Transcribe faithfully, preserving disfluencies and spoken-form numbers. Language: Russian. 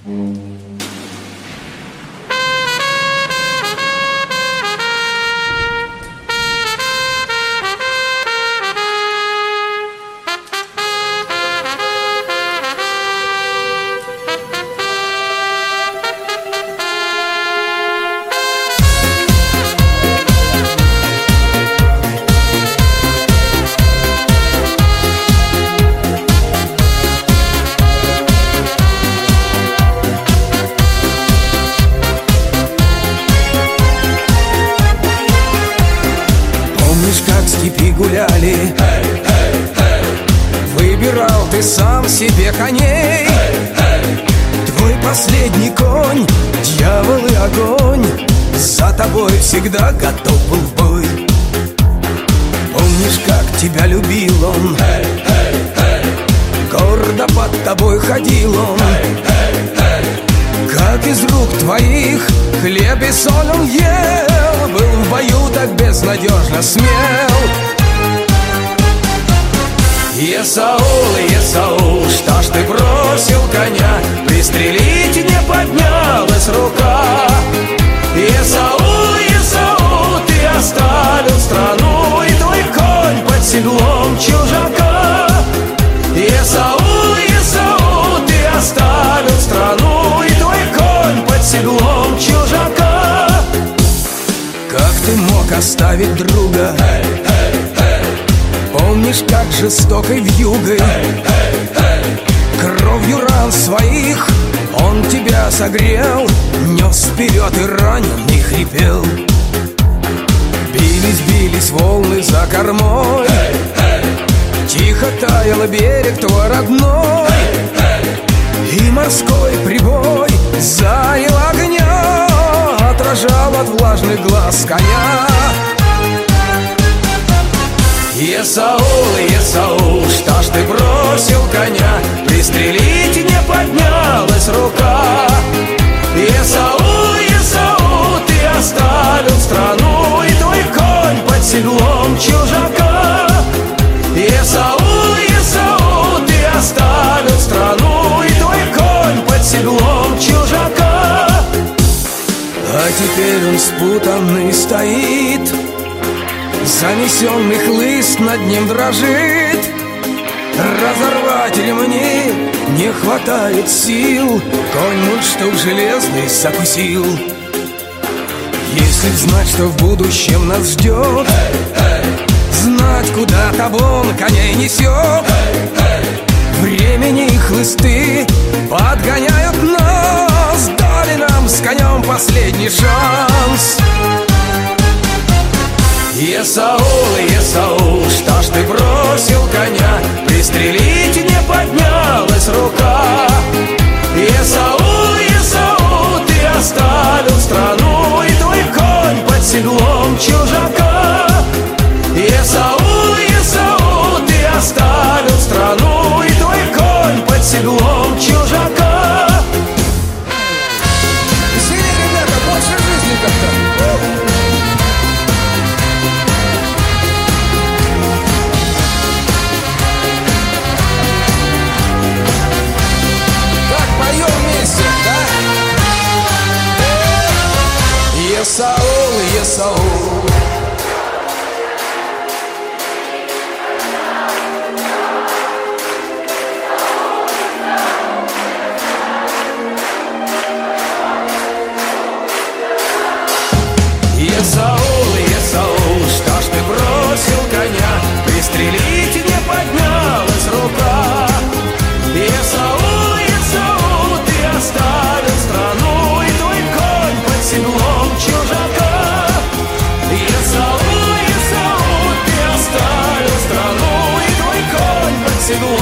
гуляли, выбирал ты сам себе коней. Твой последний конь, дьявол и огонь, за тобой всегда готов был в бой. Помнишь, как тебя любил он, гордо под тобой ходил он, как из рук твоих хлеб и соль он ел, был в бою так безнадежно смел. Есаул, Есаул, что ж ты бросил коня, пристрелить не поднялась рука. Есаул, Есаул, ты оставил страну, и твой конь под седлом чужака. Есаул, Есаул, ты оставил страну, и твой конь под седлом чужака. Как ты мог оставить друга? Помнишь, как жестокой вьюгой, кровью ран своих он тебя согрел, нес вперед и раненый хрипел. Бились, бились волны за кормой, тихо таял берег твой родной, и морской прибой заил огня, отражал от влажных глаз коня. Есаул, Есаул, что ж ты бросил коня, пристрелить не поднялась рука. Есаул, Есаул, ты оставил страну, и твой конь под седлом чужака. Есаул, Есаул, ты оставил страну, и твой конь под седлом чужака. А теперь он спутанный стоит, занесенный хлыст над ним дрожит. Разорвать ремни не хватает сил, конь мундштук железный закусил. Если б знать, что в будущем нас ждет, знать, куда табун коней несет, времени и хлысты подгоняют нас, дали нам с конем последний шанс. Есаул, Есаул, что ж ты бросил коня, пристрелить не поднялась рука. Есаул, Есаул, ты оставил страну, и твой конь под седлом чужака. Есаул, Есаул, ты оставил страну, и твой конь под седлом чужака. Веселее, ребята, больше жизни как-то. Есаул, Есаул. Есаул, Есаул, что ж ты бросил коня, пристрелить не поднялась рука. Есаул, Есаул, ты оставил страну, и твой конь под седлом чужака. Есаул, Есаул, ты оставил страну, и твой конь под седлом